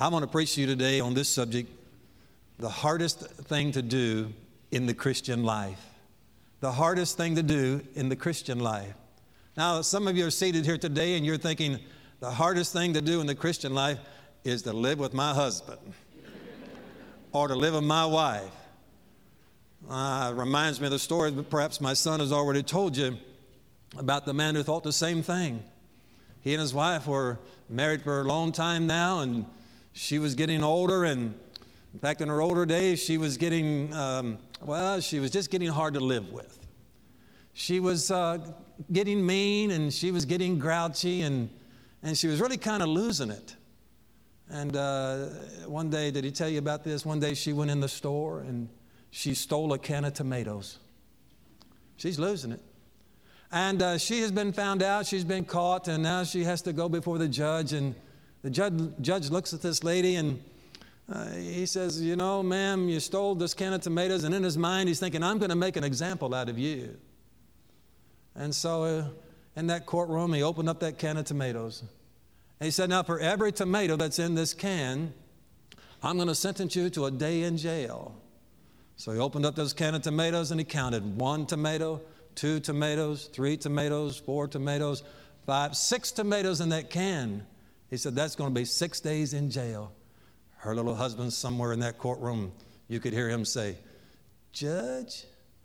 I want to preach to you today on this subject, the hardest thing to do in the Christian life. The hardest thing to do in the Christian life. Now, some of you are seated here today and you're thinking, the hardest thing to do in the Christian life is to live with my husband or to live with my wife. Reminds me of the story that perhaps my son has already told you about the man who thought the same thing. He and his wife were married for a long time now, and she was getting older, and in fact, in her older days, she was getting, she was just getting hard to live with. She was getting mean, and she was getting grouchy, and she was really kind of losing it. And one day, did he tell you about this? One day she went in the store, and she stole a can of tomatoes. She's losing it. And she has been found out, she's been caught, and now she has to go before the judge, and the judge looks at this lady, and he says, you know, ma'am, you stole this can of tomatoes. And in his mind, he's thinking, I'm going to make an example out of you. And so in that courtroom, he opened up that can of tomatoes. And he said, now, for every tomato that's in this can, I'm going to sentence you to a day in jail. So he opened up those can of tomatoes, and he counted 1 tomato, 2 tomatoes, 3 tomatoes, 4 tomatoes, 5, 6 tomatoes in that can. He said, that's going to be 6 days in jail. Her little husband somewhere in that courtroom, you could hear him say, Judge,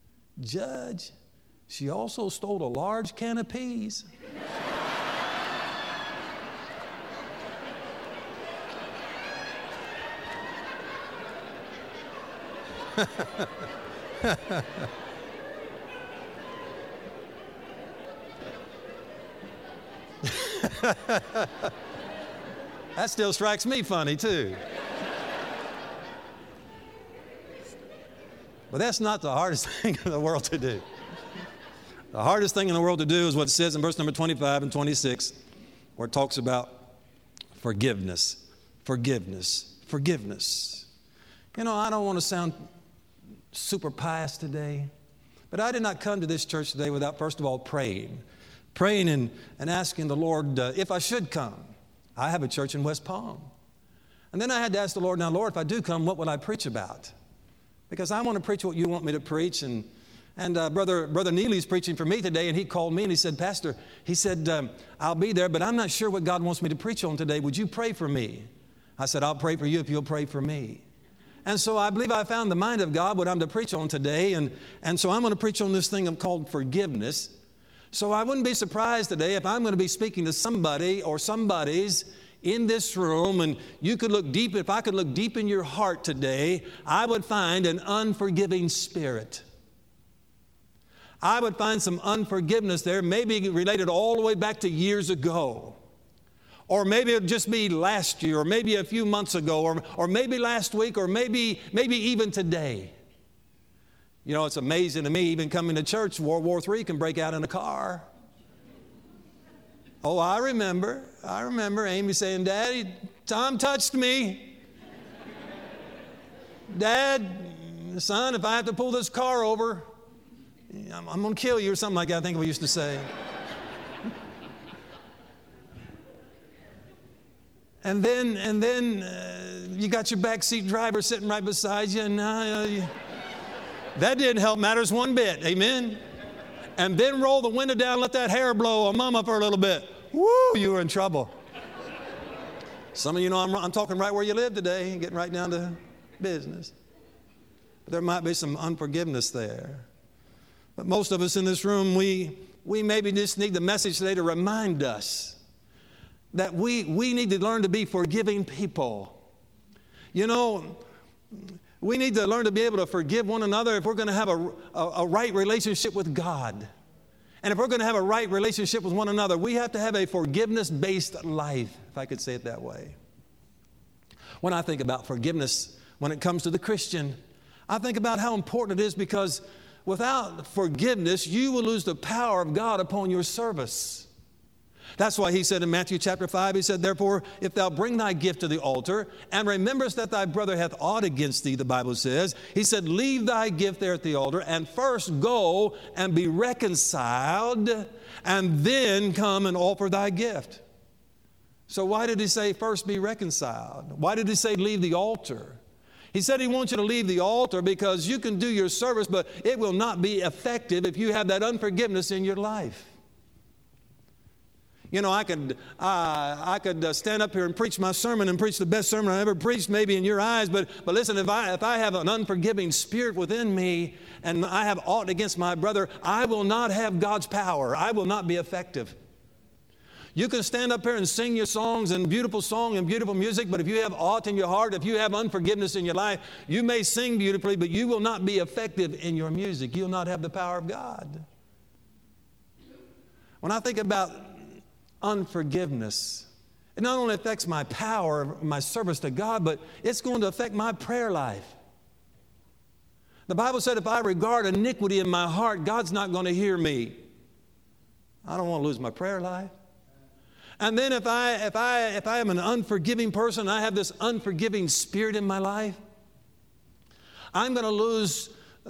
she also stole a large can of peas. That still strikes me funny, too. But that's not the hardest thing in the world to do. The hardest thing in the world to do is what it says in verse number 25 and 26, where it talks about forgiveness. Forgiveness. You know, I don't want to sound super pious today, but I did not come to this church today without, first of all, praying and asking the Lord if I should come. I have a church in West Palm. And then I had to ask the Lord, now, Lord, if I do come, what will I preach about? Because I want to preach what you want me to preach. And Brother Neely's preaching for me today, and he called me and he said, Pastor, he said, I'll be there, but I'm not sure what God wants me to preach on today. Would you pray for me? I said, I'll pray for you if you'll pray for me. And so I believe I found the mind of God, what I'm to preach on today. And so I'm going to preach on this thing called forgiveness. So I wouldn't be surprised today if I'm going to be speaking to somebody or somebodies in this room, and you could look deep. If I could look deep in your heart today, I would find an unforgiving spirit. I would find some unforgiveness there, maybe related all the way back to years ago. Or maybe it would just be last year, or maybe a few months ago, or maybe last week, or maybe even today. You know, it's amazing to me, even coming to church, World War III can break out in a car. Oh, I remember Amy saying, Daddy, Tom touched me. Dad, son, if I have to pull this car over, I'm going to kill you, or something like that, I think we used to say. And then you got your backseat driver sitting right beside you, and that didn't help matters one bit, amen? And then roll the window down, let that hair blow on mama for a little bit. Woo, you were in trouble. Some of you know I'm talking right where you live today, getting right down to business. But there might be some unforgiveness there. But most of us in this room, we maybe just need the message today to remind us that we need to learn to be forgiving people. You know, we need to learn to be able to forgive one another if we're going to have a right relationship with God. And if we're going to have a right relationship with one another, we have to have a forgiveness-based life, if I could say it that way. When I think about forgiveness, when it comes to the Christian, I think about how important it is, because without forgiveness, you will lose the power of God upon your service. That's why he said in Matthew chapter 5, he said, therefore, if thou bring thy gift to the altar, and rememberest that thy brother hath aught against thee, the Bible says, he said, leave thy gift there at the altar, and first go and be reconciled, and then come and offer thy gift. So why did he say first be reconciled? Why did he say leave the altar? He said he wants you to leave the altar because you can do your service, but it will not be effective if you have that unforgiveness in your life. You know, I could stand up here and preach my sermon and preach the best sermon I ever preached, maybe in your eyes. But listen, if I have an unforgiving spirit within me and I have aught against my brother, I will not have God's power. I will not be effective. You can stand up here and sing your songs and beautiful song and beautiful music, but if you have aught in your heart, if you have unforgiveness in your life, you may sing beautifully, but you will not be effective in your music. You'll not have the power of God. When I think about unforgiveness, it not only affects my power, my service to God, but it's going to affect my prayer life. The Bible said if I regard iniquity in my heart, God's not going to hear me. I don't want to lose my prayer life. And then if I am an unforgiving person, I have this unforgiving spirit in my life, I'm going to lose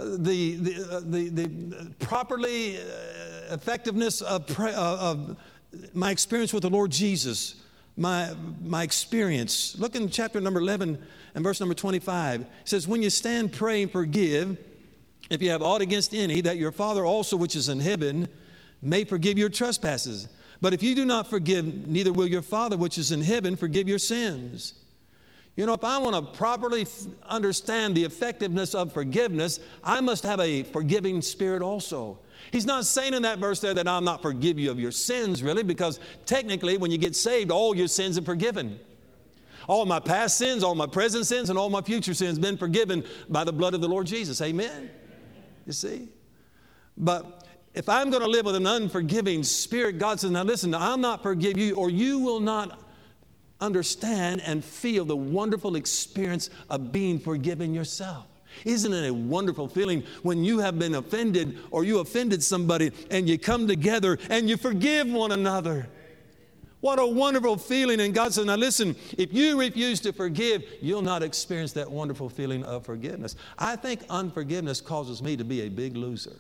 the properly effectiveness of my experience with the Lord Jesus, my experience. Look in chapter number 11 and verse number 25. It says, when you stand praying, forgive, if you have aught against any, that your Father also which is in heaven may forgive your trespasses. But if you do not forgive, neither will your Father which is in heaven forgive your sins. You know, if I want to properly understand the effectiveness of forgiveness, I must have a forgiving spirit also. He's not saying in that verse there that I'll not forgive you of your sins, really, because technically when you get saved, all your sins are forgiven. All my past sins, all my present sins, and all my future sins have been forgiven by the blood of the Lord Jesus. Amen? You see? But if I'm going to live with an unforgiving spirit, God says, now listen, I'll not forgive you, or you will not understand and feel the wonderful experience of being forgiven yourself. Isn't it a wonderful feeling when you have been offended or you offended somebody and you come together and you forgive one another? What a wonderful feeling. And God says, now listen, if you refuse to forgive, you'll not experience that wonderful feeling of forgiveness. I think unforgiveness causes me to be a big loser.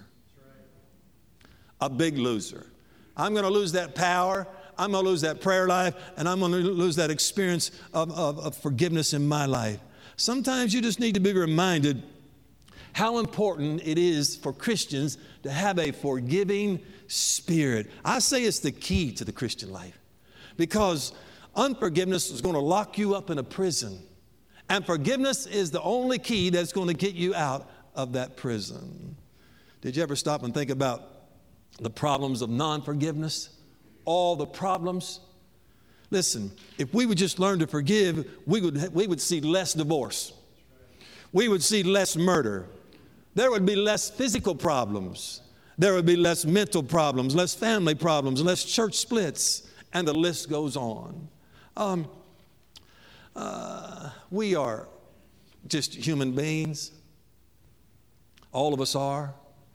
A big loser. I'm going to lose that power. I'm going to lose that prayer life, and I'm going to lose that experience of forgiveness in my life. Sometimes you just need to be reminded how important it is for Christians to have a forgiving spirit. I say it's the key to the Christian life, because unforgiveness is going to lock you up in a prison, and forgiveness is the only key that's going to get you out of that prison. Did you ever stop and think about the problems of non-forgiveness? All the problems. Listen, if we would just learn to forgive, we would see less divorce. We would see less murder. There would be less physical problems. There would be less mental problems, less family problems, less church splits, and the list goes on. We are just human beings. All of us are.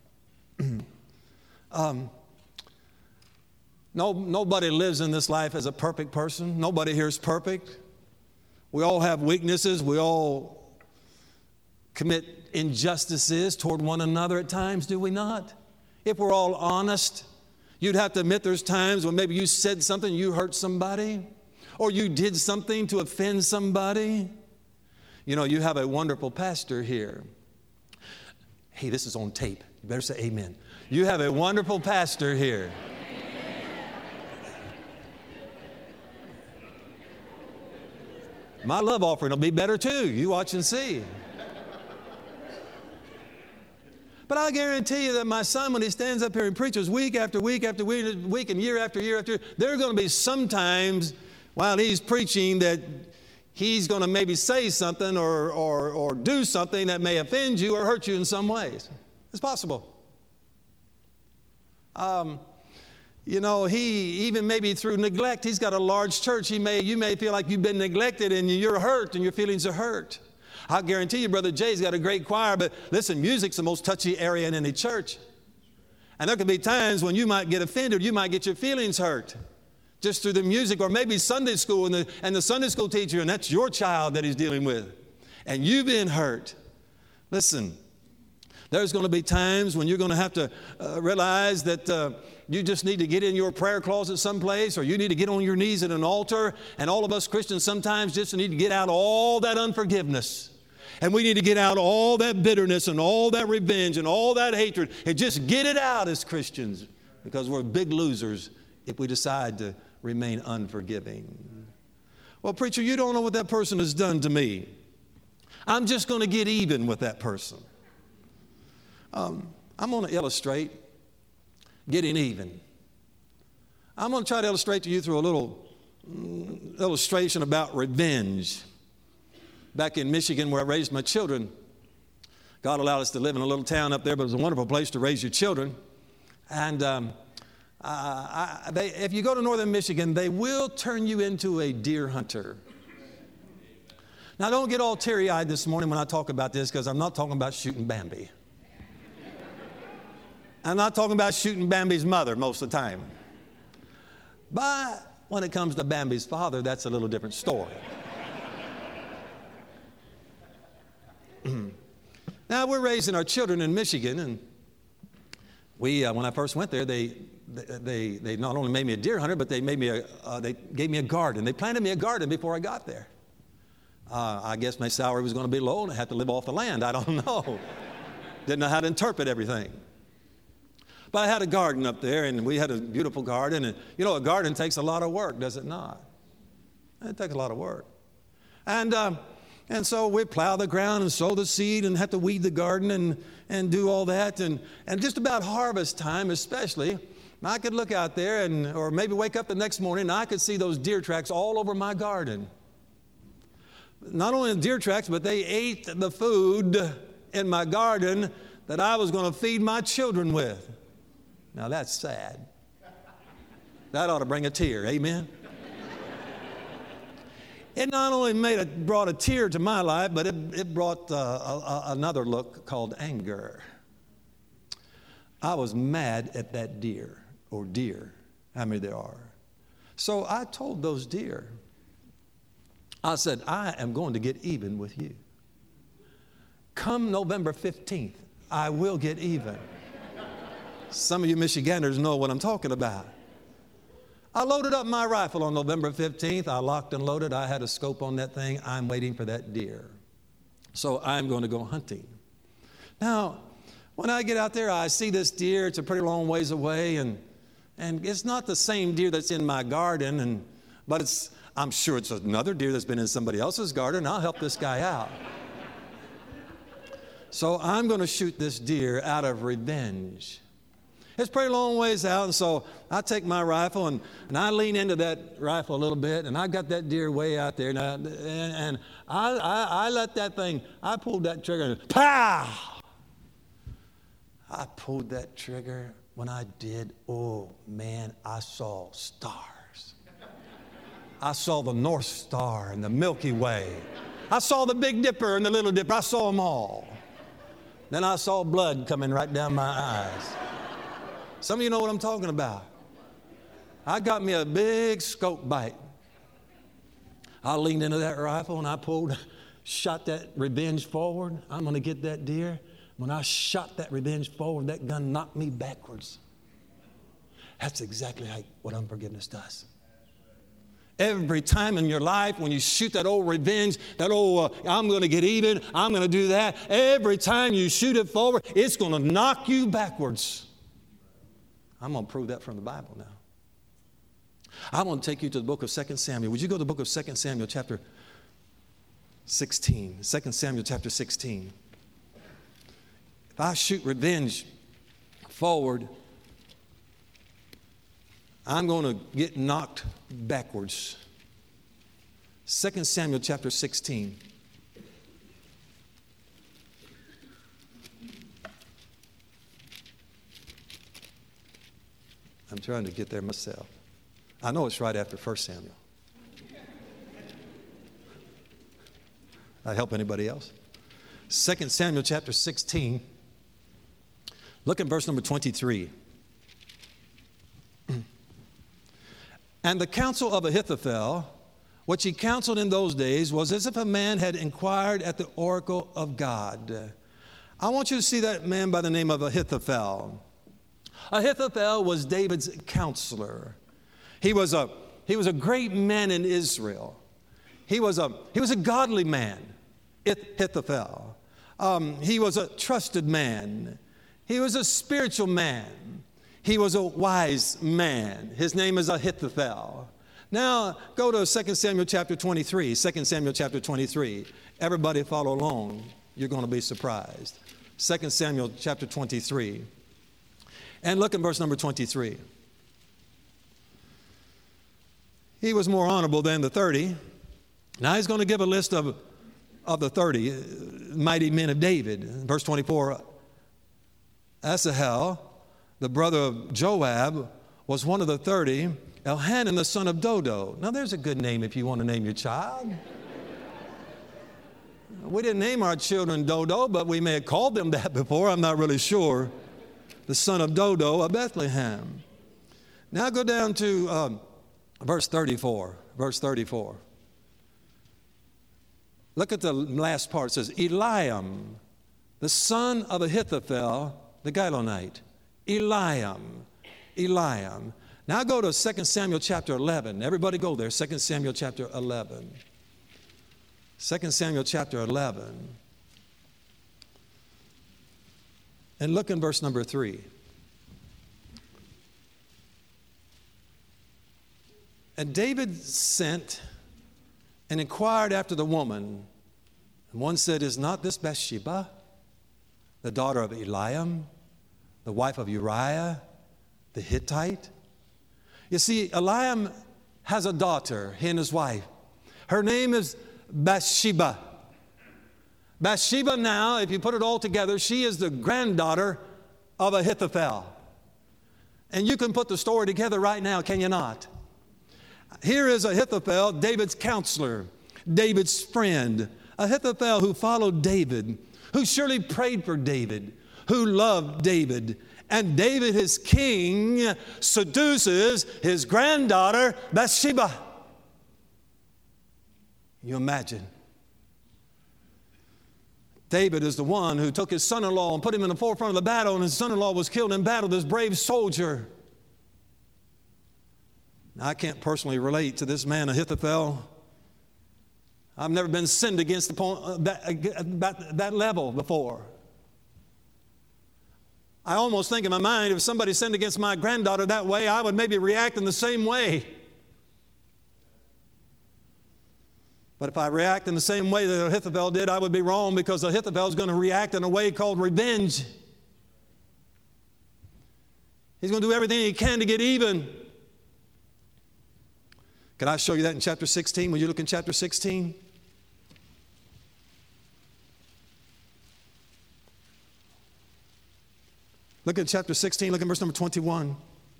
Nobody lives in this life as a perfect person. Nobody here is perfect. We all have weaknesses. We all commit injustices toward one another at times, do we not? If we're all honest, you'd have to admit there's times when maybe you said something, you hurt somebody, or you did something to offend somebody. You know, you have a wonderful pastor here. Hey, this is on tape. You better say amen. You have a wonderful pastor here. My love offering will be better too. You watch and see. But I guarantee you that my son, when he stands up here and preaches week after week after week and year after year after year, there are going to be some times while he's preaching that he's going to maybe say something or do something that may offend you or hurt you in some ways. It's possible. You know, he even maybe through neglect, he's got a large church. You may feel like you've been neglected and you're hurt and your feelings are hurt. I guarantee you, Brother Jay's got a great choir, but listen, music's the most touchy area in any church. And there can be times when you might get offended, you might get your feelings hurt just through the music, or maybe Sunday school and the Sunday school teacher, and that's your child that he's dealing with. And you've been hurt. Listen, There's going to be times when you're going to have to realize that you just need to get in your prayer closet someplace, or you need to get on your knees at an altar. And all of us Christians sometimes just need to get out all that unforgiveness. And we need to get out all that bitterness and all that revenge and all that hatred and just get it out as Christians, because we're big losers if we decide to remain unforgiving. Well, preacher, you don't know what that person has done to me. I'm just going to get even with that person. I'm going to illustrate getting even. I'm going to try to illustrate to you through a little illustration about revenge. Back in Michigan, where I raised my children, God allowed us to live in a little town up there, but it was a wonderful place to raise your children. And if you go to northern Michigan, they will turn you into a deer hunter. Now, don't get all teary-eyed this morning when I talk about this, because I'm not talking about shooting Bambi. I'm not talking about shooting Bambi's mother most of the time. But when it comes to Bambi's father, that's a little different story. Now, we're raising our children in Michigan, and we, when I first went there, they not only made me a deer hunter, but they gave me a garden. They planted me a garden before I got there. I guess my salary was going to be low, and I had to live off the land. I don't know. Didn't know how to interpret everything. But I had a garden up there, and we had a beautiful garden. And, you know, a garden takes a lot of work, does it not? It takes a lot of work. And so we plow the ground and sow the seed and have to weed the garden and do all that. And just about harvest time especially, I could look out there or maybe wake up the next morning and I could see those deer tracks all over my garden. Not only the deer tracks, but they ate the food in my garden that I was going to feed my children with. Now that's sad. That ought to bring a tear, amen? It not only brought a tear to my life, but it brought another look called anger. I was mad at that deer, how many there are. So I told those deer, I said, I am going to get even with you. Come November 15th, I will get even. Some of you Michiganders know what I'm talking about. I loaded up my rifle on November 15th. I locked and loaded. I had a scope on that thing. I'm waiting for that deer. So I'm going to go hunting. Now, when I get out there, I see this deer. It's a pretty long ways away, and it's not the same deer that's in my garden, but I'm sure it's another deer that's been in somebody else's garden. I'll help this guy out. So I'm going to shoot this deer out of revenge. It's a pretty long ways out, and so I take my rifle and I lean into that rifle a little bit, and I got that deer way out there, and I let that thing, I pulled that trigger, and pow! I pulled that trigger. When I did, oh man, I saw stars. I saw the North Star and the Milky Way. I saw the Big Dipper and the Little Dipper. I saw them all. Then I saw blood coming right down my eyes. Some of you know what I'm talking about. I got me a big scope bite. I leaned into that rifle and I shot that revenge forward. I'm going to get that deer. When I shot that revenge forward, that gun knocked me backwards. That's exactly what unforgiveness does. Every time in your life when you shoot that old revenge, that old I'm going to get even, I'm going to do that, every time you shoot it forward, it's going to knock you backwards. I'm going to prove that from the Bible now. I want to take you to the book of 2 Samuel. Would you go to the book of 2 Samuel chapter 16? 2 Samuel chapter 16. If I shoot revenge forward, I'm going to get knocked backwards. 2 Samuel chapter 16. I'm trying to get there myself. I know it's right after 1 Samuel. That help anybody else? 2 Samuel chapter 16. Look at verse number 23. And the counsel of Ahithophel, which he counseled in those days, was as if a man had inquired at the oracle of God. I want you to see that man by the name of Ahithophel. Ahithophel was David's counselor. He was a great man in Israel. He was a godly man, Ahithophel. He was a trusted man. He was a spiritual man. He was a wise man. His name is Ahithophel. Now, go to 2 Samuel chapter 23. 2 Samuel chapter 23. Everybody follow along. You're going to be surprised. 2 Samuel chapter 23. And look at verse number 23. He was more honorable than the 30. Now he's going to give a list of the 30 mighty men of David. Verse 24, Asahel, the brother of Joab, was one of the 30. Elhanan, the son of Dodo. Now there's a good name if you want to name your child. We didn't name our children Dodo, but we may have called them that before. I'm not really sure. The son of Dodo of Bethlehem. Now go down to verse 34. Verse 34. Look at the last part. It says, Eliam, the son of Ahithophel, the Gilonite. Eliam. Now go to 2 Samuel chapter 11. Everybody go there. 2 Samuel chapter 11. 2 Samuel chapter 11. And look in verse number 3. And David sent and inquired after the woman. And one said, Is not this Bathsheba, the daughter of Eliam, the wife of Uriah, the Hittite? You see, Eliam has a daughter, he and his wife. Her name is Bathsheba. Bathsheba now, if you put it all together, she is the granddaughter of Ahithophel. And you can put the story together right now, can you not? Here is Ahithophel, David's counselor, David's friend. Ahithophel who followed David, who surely prayed for David, who loved David. And David, his king, seduces his granddaughter, Bathsheba. You imagine. David is the one who took his son-in-law and put him in the forefront of the battle, and his son-in-law was killed in battle, this brave soldier. Now, I can't personally relate to this man, Ahithophel. I've never been sinned against upon that level before. I almost think in my mind, if somebody sinned against my granddaughter that way, I would maybe react in the same way. But if I react in the same way that Ahithophel did, I would be wrong, because Ahithophel is going to react in a way called revenge. He's going to do everything he can to get even. Can I show you that in chapter 16? Will you look in chapter 16? Look at chapter 16, look at verse number 21.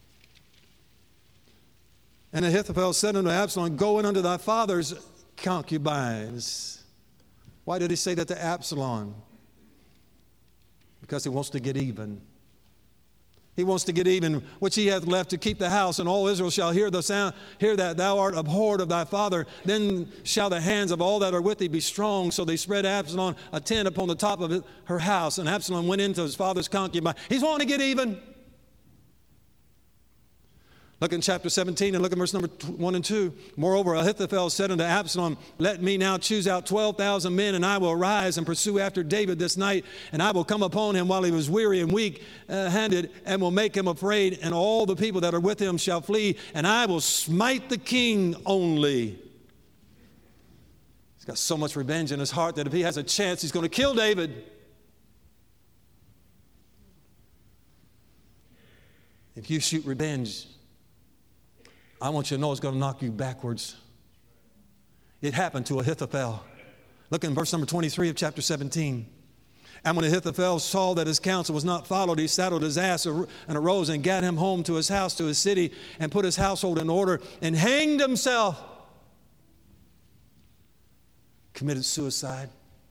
And Ahithophel said unto Absalom, Go in unto thy father's concubines. Why did he say that to Absalom? Because he wants to get even. He wants to get even, which he hath left to keep the house, and all Israel shall hear the sound, hear that thou art abhorred of thy father. Then shall the hands of all that are with thee be strong. So they spread Absalom a tent upon the top of her house, and Absalom went into his father's concubine. He's wanting to get even. Look in chapter 17 and look at verse number 1 and 2. Moreover, Ahithophel said unto Absalom, Let me now choose out 12,000 men, and I will arise and pursue after David this night, and I will come upon him while he was weary and weak-handed, and will make him afraid, and all the people that are with him shall flee, and I will smite the king only. He's got so much revenge in his heart that if he has a chance, he's going to kill David. If you shoot revenge, I want you to know it's going to knock you backwards. It happened to Ahithophel. Look in verse number 23 of chapter 17. And when Ahithophel saw that his counsel was not followed, he saddled his ass and arose and gat him home to his house, to his city, and put his household in order, and hanged himself. Committed suicide.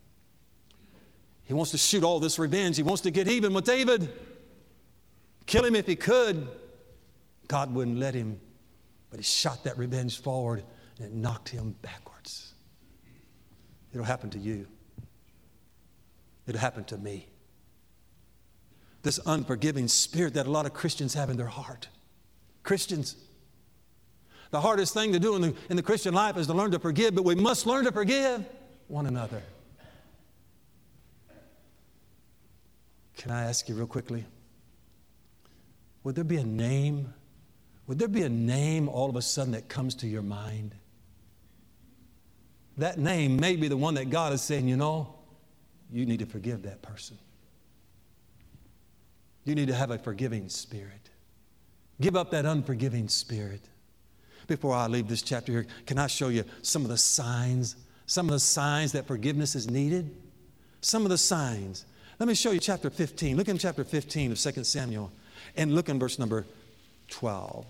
He wants to shoot all this revenge. He wants to get even with David. Kill him if he could. God wouldn't let him. But he shot that revenge forward, and it knocked him backwards. It'll happen to you. It'll happen to me. this unforgiving spirit that a lot of Christians have in their heart. Christians, the hardest thing to do in the Christian life is to learn to forgive, but we must learn to forgive one another. Can I ask you real quickly, would there be a name? Would there be a name all of a sudden that comes to your mind? That name may be the one that God is saying, you know, you need to forgive that person. You need to have a forgiving spirit. Give up that unforgiving spirit. Before I leave this chapter here, can I show you some of the signs that forgiveness is needed? Some of the signs. Let me show you chapter 15. Look in chapter 15 of 2 Samuel and look in verse number 12.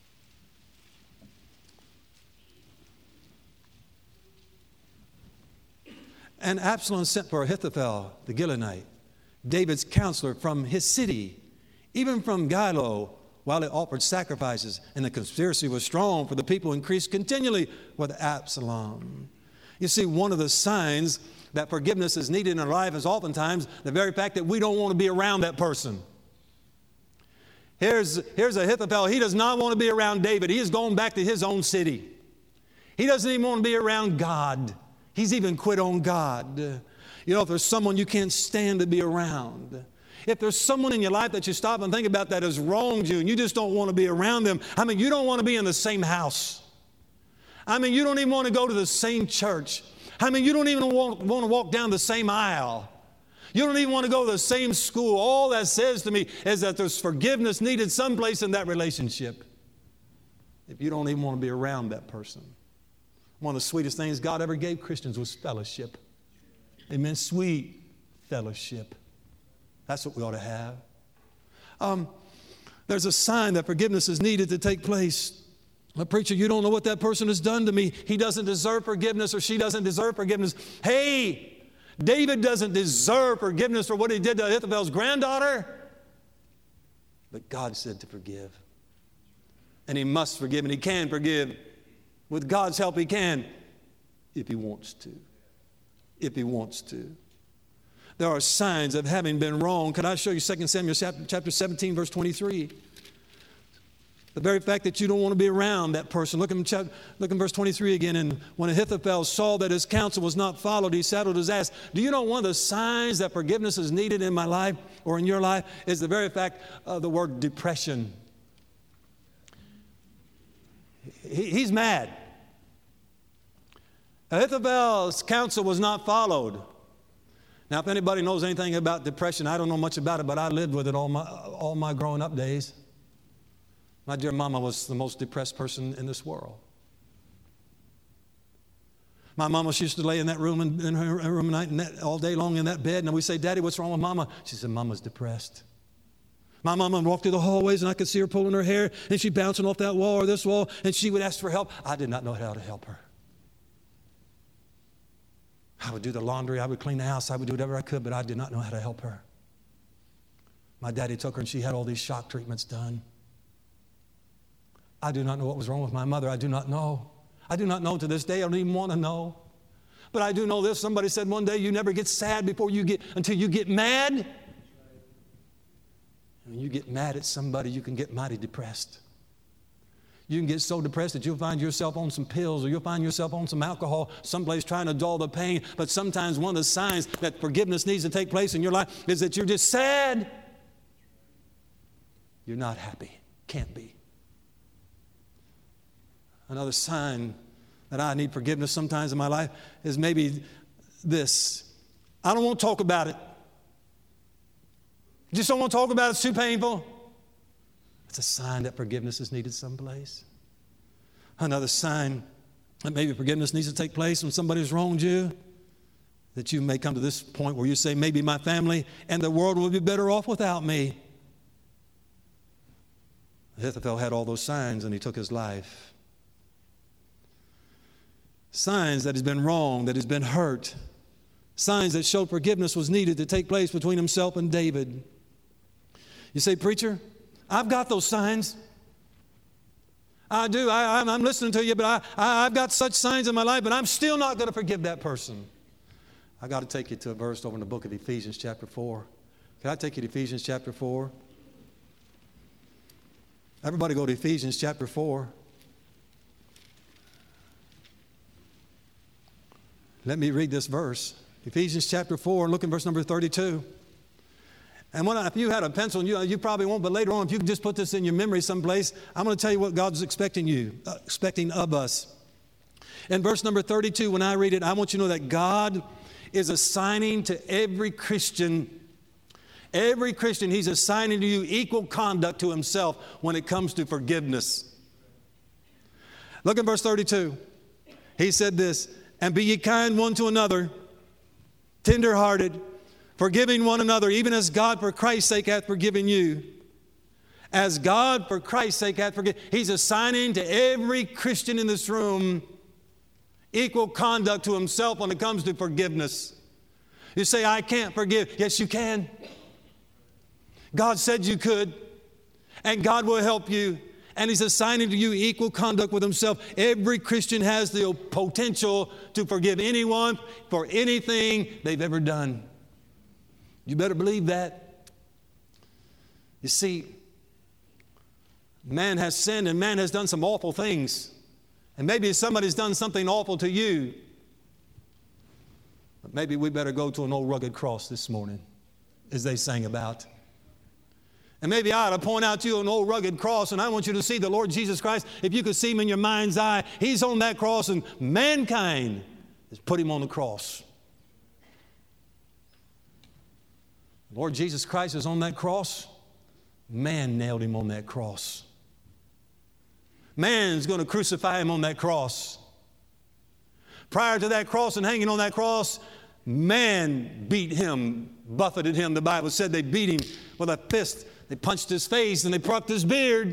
And Absalom sent for Ahithophel the Gilonite, David's counselor, from his city, even from Gilo, while it offered sacrifices. And the conspiracy was strong, for the people increased continually with Absalom. You see, one of the signs that forgiveness is needed in our life is oftentimes the very fact that we don't want to be around that person. Here's Ahithophel. He does not want to be around David. He is going back to his own city. He doesn't even want to be around God. He's even quit on God. You know, if there's someone you can't stand to be around, if there's someone in your life that you stop and think about that has wronged you and you just don't want to be around them, I mean, you don't want to be in the same house. I mean, you don't even want to go to the same church. I mean, you don't even want to walk down the same aisle. You don't even want to go to the same school. All that says to me is that there's forgiveness needed someplace in that relationship. If you don't even want to be around that person. One of the sweetest things God ever gave Christians was fellowship. Amen. Sweet fellowship. That's what we ought to have. There's a sign that forgiveness is needed to take place. A preacher, you don't know what that person has done to me. He doesn't deserve forgiveness, or she doesn't deserve forgiveness. Hey, David doesn't deserve forgiveness for what he did to Ahithophel's granddaughter. But God said to forgive. And he must forgive, and he can forgive. With God's help, he can, if he wants to. If he wants to. There are signs of having been wrong. Can I show you 2 Samuel chapter 17, verse 23? The very fact that you don't want to be around that person. Look in verse 23 again. And when Ahithophel saw that his counsel was not followed, he saddled his ass. Do you know one of the signs that forgiveness is needed in my life or in your life is the very fact of the word depression. He's mad. Ahithophel's counsel was not followed. Now, if anybody knows anything about depression, I don't know much about it, but I lived with it all my growing up days. My dear mama was the most depressed person in this world. My mama, she used to lay in that room, in her room at night, all day long in that bed, and we say, Daddy, what's wrong with Mama? She said, Mama's depressed. My mama would walk through the hallways, and I could see her pulling her hair, and she'd bouncing off that wall or this wall, and she would ask for help. I did not know how to help her. I would do the laundry, I would clean the house, I would do whatever I could, but I did not know how to help her. My daddy took her, and she had all these shock treatments done. I do not know what was wrong with my mother. I do not know. I do not know to this day. I don't even want to know. But I do know this. Somebody said one day, you never get sad until you get mad. When you get mad at somebody, you can get mighty depressed. You can get so depressed that you'll find yourself on some pills, or you'll find yourself on some alcohol, someplace trying to dull the pain. But sometimes one of the signs that forgiveness needs to take place in your life is that you're just sad. You're not happy. Can't be. Another sign that I need forgiveness sometimes in my life is maybe this. I don't want to talk about it. I just don't want to talk about it. It's too painful. It's a sign that forgiveness is needed someplace. Another sign that maybe forgiveness needs to take place when somebody's wronged you, that you may come to this point where you say, maybe my family and the world will be better off without me. Ahithophel had all those signs, and he took his life. Signs that he's been wrong, that he's been hurt. Signs that showed forgiveness was needed to take place between himself and David. You say, preacher, I've got those signs. I do. I'm listening to you, but I've got such signs in my life, but I'm still not going to forgive that person. I got to take you to a verse over in the book of Ephesians chapter 4. Can I take you to Ephesians chapter 4? Everybody go to Ephesians chapter 4. Let me read this verse. Ephesians chapter 4, look at verse number 32. And if you had a pencil, you probably won't, but later on, if you can just put this in your memory someplace, I'm going to tell you what God's expecting of us. In verse number 32, when I read it, I want you to know that God is assigning to every Christian, He's assigning to you equal conduct to Himself when it comes to forgiveness. Look at verse 32. He said this, and be ye kind one to another, tender-hearted, forgiving one another, even as God for Christ's sake hath forgiven you. As God for Christ's sake hath forgiven. He's assigning to every Christian in this room equal conduct to himself when it comes to forgiveness. You say, I can't forgive. Yes, you can. God said you could, and God will help you. And He's assigning to you equal conduct with Himself. Every Christian has the potential to forgive anyone for anything they've ever done. You better believe that. You see, man has sinned and man has done some awful things. And maybe somebody's done something awful to you. But maybe we better go to an old rugged cross this morning, as they sang about. And maybe I ought to point out to you an old rugged cross, and I want you to see the Lord Jesus Christ. If you could see Him in your mind's eye, He's on that cross, and mankind has put Him on the cross. Lord Jesus Christ is on that cross. Man nailed Him on that cross. Man's going to crucify Him on that cross. Prior to that cross and hanging on that cross, man beat Him, buffeted Him. The Bible said they beat Him with a fist. They punched His face and they plucked His beard.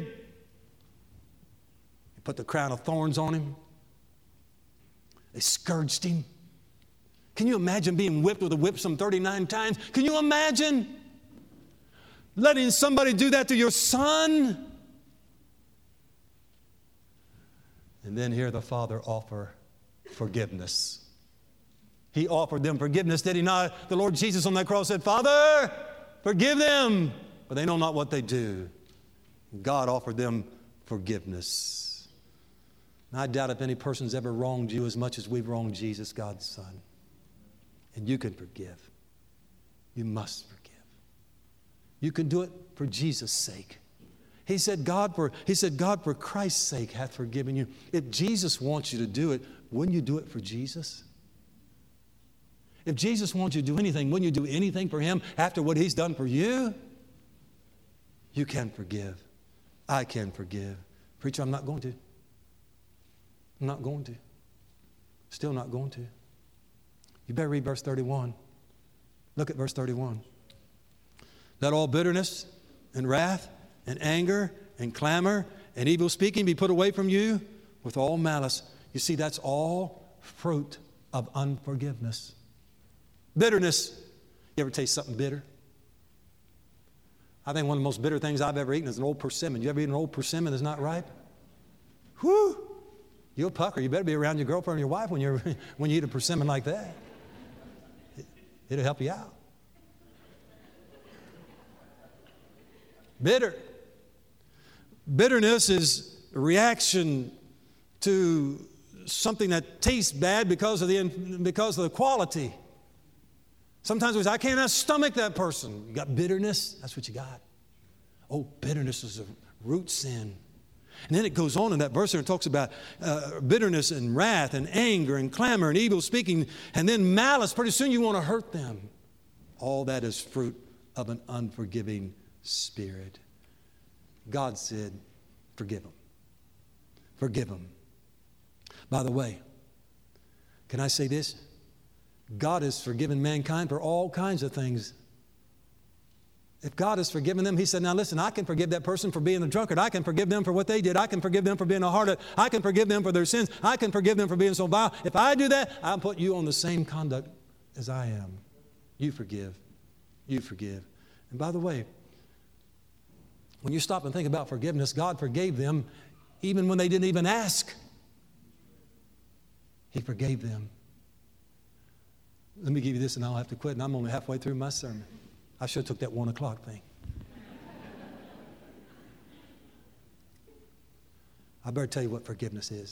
They put the crown of thorns on Him. They scourged Him. Can you imagine being whipped with a whip some 39 times? Can you imagine letting somebody do that to your son? And then hear the Father offer forgiveness. He offered them forgiveness, did He not? The Lord Jesus on that cross said, Father, forgive them, for they know not what they do. God offered them forgiveness. And I doubt if any person's ever wronged you as much as we've wronged Jesus, God's Son. And you can forgive. You must forgive. You can do it for Jesus' sake. He said, God for Christ's sake hath forgiven you. If Jesus wants you to do it, wouldn't you do it for Jesus? If Jesus wants you to do anything, wouldn't you do anything for Him after what He's done for you? You can forgive. I can forgive. Preacher, I'm not going to. I'm not going to. Still not going to. You better read verse 31. Look at verse 31. Let all bitterness and wrath and anger and clamor and evil speaking be put away from you with all malice. You see, that's all fruit of unforgiveness. Bitterness. You ever taste something bitter? I think one of the most bitter things I've ever eaten is an old persimmon. You ever eaten an old persimmon that's not ripe? Whew! You'll pucker. You better be around your girlfriend or your wife when you eat a persimmon like that. It'll help you out. Bitterness is a reaction to something that tastes bad because of the quality. Sometimes we say, I cannot stomach that person. You got bitterness? That's what you got. Oh, bitterness is a root sin. And then it goes on in that verse and talks about bitterness and wrath and anger and clamor and evil speaking and then malice. Pretty soon you want to hurt them. All that is fruit of an unforgiving spirit. God said, forgive them. Forgive them. By the way, can I say this? God has forgiven mankind for all kinds of things. If God has forgiven them, He said, now listen, I can forgive that person for being a drunkard. I can forgive them for what they did. I can forgive them for being a harlot. I can forgive them for their sins. I can forgive them for being so vile. If I do that, I'll put you on the same conduct as I am. You forgive. You forgive. And by the way, when you stop and think about forgiveness, God forgave them even when they didn't even ask. He forgave them. Let me give you this and I'll have to quit, and I'm only halfway through my sermon. I should have took that 1 o'clock thing. I better tell you what forgiveness is.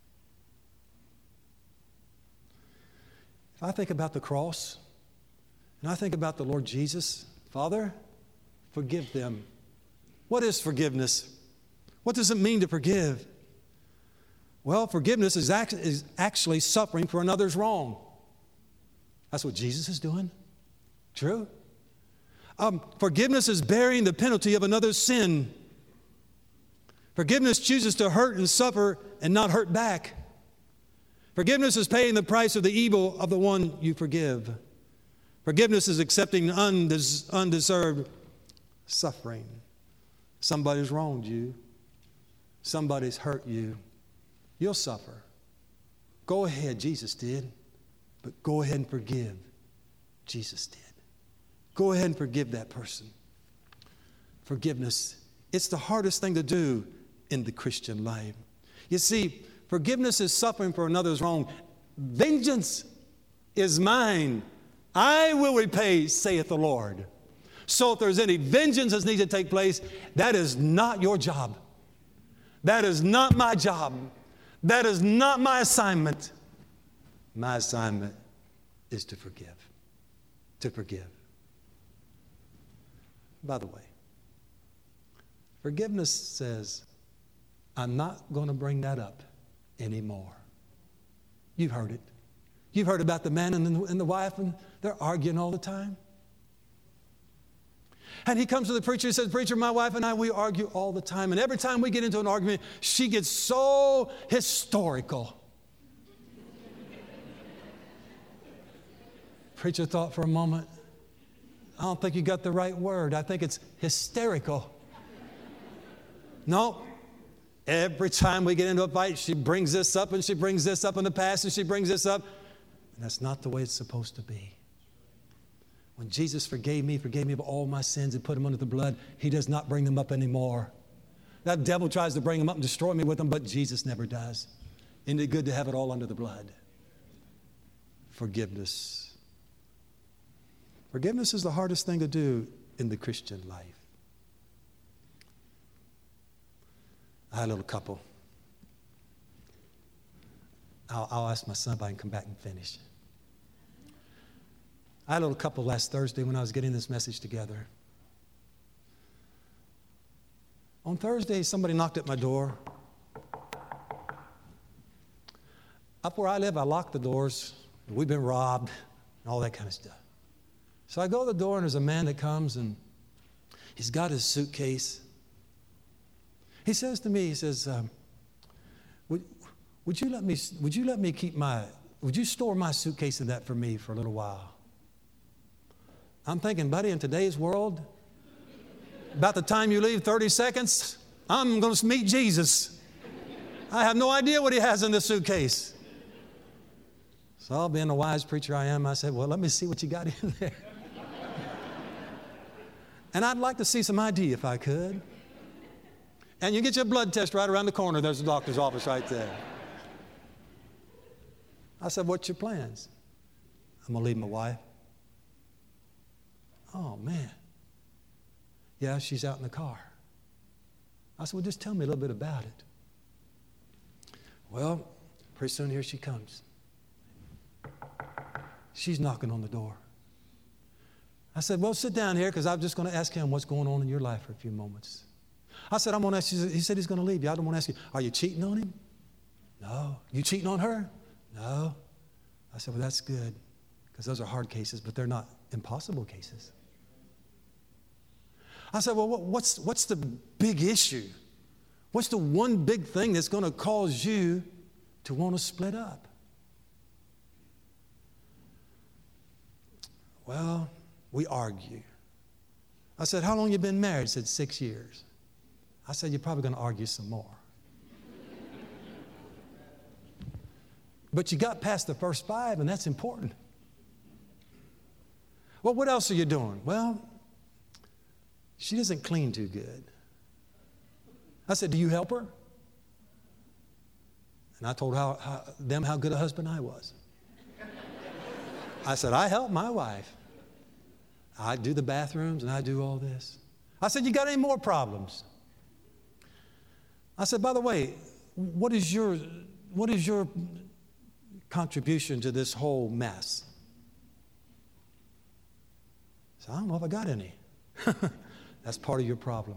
If I think about the cross, and I think about the Lord Jesus, Father, forgive them. What is forgiveness? What does it mean to forgive? Well, forgiveness is actually suffering for another's wrong. That's what Jesus is doing. True. Forgiveness is bearing the penalty of another's sin. Forgiveness chooses to hurt and suffer and not hurt back. Forgiveness is paying the price of the evil of the one you forgive. Forgiveness is accepting undeserved suffering. Somebody's wronged you. Somebody's hurt you. You'll suffer. Go ahead, Jesus did. But go ahead and forgive. Jesus did. Go ahead and forgive that person. Forgiveness, it's the hardest thing to do in the Christian life. You see, forgiveness is suffering for another's wrong. Vengeance is mine. I will repay, saith the Lord. So if there's any vengeance that needs to take place, that is not your job. That is not my job. That is not my assignment. My assignment is to forgive. To forgive. By the way, forgiveness says, I'm not going to bring that up anymore. You've heard it. You've heard about the man and the wife, and they're arguing all the time. And he comes to the preacher and says, preacher, my wife and I, we argue all the time. And every time we get into an argument, she gets so historical. Preacher thought for a moment, I don't think you got the right word. I think it's hysterical. No. Every time we get into a fight, she brings this up and she brings this up in the past and she brings this up. And that's not the way it's supposed to be. When Jesus forgave me of all my sins and put them under the blood, he does not bring them up anymore. That devil tries to bring them up and destroy me with them, but Jesus never does. Isn't it good to have it all under the blood? Forgiveness. Forgiveness is the hardest thing to do in the Christian life. I had a little couple. I'll ask my son if I can come back and finish. I had a little couple last Thursday when I was getting this message together. On Thursday, somebody knocked at my door. Up where I live, I lock the doors. We've been robbed and all that kind of stuff. So I go to the door, and there's a man that comes, and he's got his suitcase. He says to me, he says, would you let me keep would you store my suitcase in that for me for a little while? I'm thinking, buddy, in today's world, about the time you leave 30 seconds, I'm going to meet Jesus. I have no idea what he has in this suitcase. So being the wise preacher I am, I said, well, let me see what you got in there. And I'd like to see some ID if I could. And you get your blood test right around the corner. There's a doctor's office right there. I said, what's your plans? I'm going to leave my wife. Oh, man. Yeah, she's out in the car. I said, well, just tell me a little bit about it. Well, pretty soon here she comes. She's knocking on the door. I said, well, sit down here because I'm just going to ask him what's going on in your life for a few moments. I said, I'm going to ask you. He said he's going to leave you. I don't want to ask you, are you cheating on him? No. You cheating on her? No. I said, well, that's good because those are hard cases, but they're not impossible cases. I said, well, what's the big issue? What's the one big thing that's going to cause you to want to split up? Well, we argue. I said, how long you been married? He said, 6 years. I said, you're probably going to argue some more. But you got past the first 5, and that's important. Well, what else are you doing? Well, she doesn't clean too good. I said, do you help her? And I told them how good a husband I was. I said, I help my wife. I do the bathrooms and I do all this. I said, you got any more problems? I said, by the way, what is your contribution to this whole mess? I said, I don't know if I got any. That's part of your problem.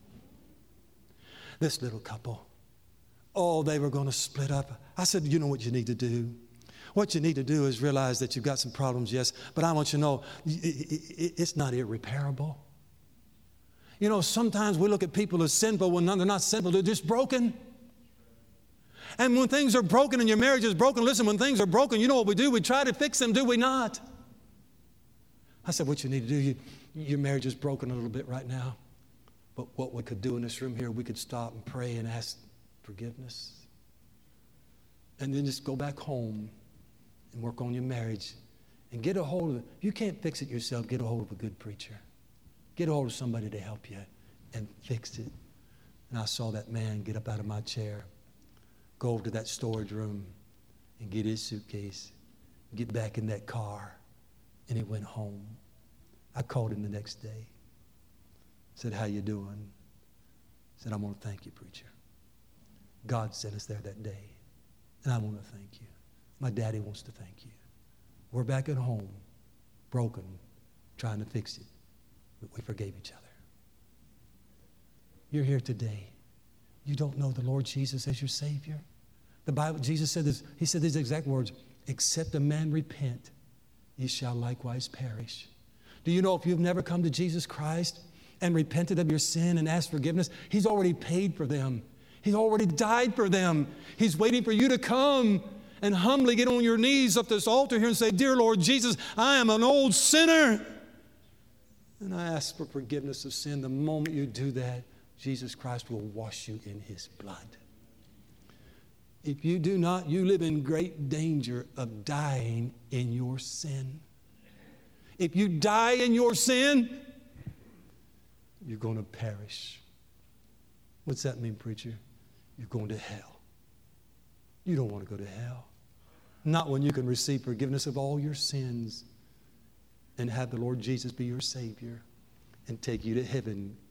This little couple, they were going to split up. I said, you know what you need to do? What you need to do is realize that you've got some problems, yes, but I want you to know it's not irreparable. You know, sometimes we look at people as sinful when they're not sinful, they're just broken. And when things are broken and your marriage is broken, listen, when things are broken, you know what we do? We try to fix them, do we not? I said, what you need to do, your marriage is broken a little bit right now. But what we could do in this room here, we could stop and pray and ask forgiveness. And then just go back home and work on your marriage and get a hold of it. You can't fix it yourself. Get a hold of a good preacher. Get a hold of somebody to help you and fix it. And I saw that man get up out of my chair, go over to that storage room and get his suitcase, get back in that car, and he went home. I called him the next day. Said, how you doing? Said, I want to thank you, preacher. God sent us there that day, and I want to thank you. My daddy wants to thank you. We're back at home, broken, trying to fix it, but we forgave each other. You're here today. You don't know the Lord Jesus as your Savior. The Bible, Jesus said this, he said these exact words, except a man repent, he shall likewise perish. Do you know if you've never come to Jesus Christ and repented of your sin and asked forgiveness, he's already paid for them. He's already died for them. He's waiting for you to come and humbly get on your knees up this altar here and say, dear Lord Jesus, I am an old sinner. And I ask for forgiveness of sin. The moment you do that, Jesus Christ will wash you in his blood. If you do not, you live in great danger of dying in your sin. If you die in your sin, you're going to perish. What's that mean, preacher? You're going to hell. You don't want to go to hell. Not when you can receive forgiveness of all your sins and have the Lord Jesus be your Savior and take you to heaven